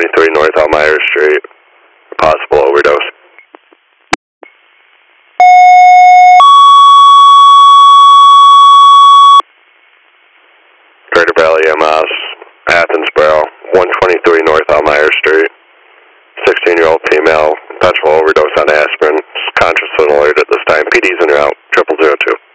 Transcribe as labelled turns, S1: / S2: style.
S1: 123 North Elmira Street. Possible overdose. Greater Valley EMS, Athensboro, 123 North Elmira Street. 16-year-old female, potential overdose on aspirin. Conscious and alert at this time. PD's en route, 0002.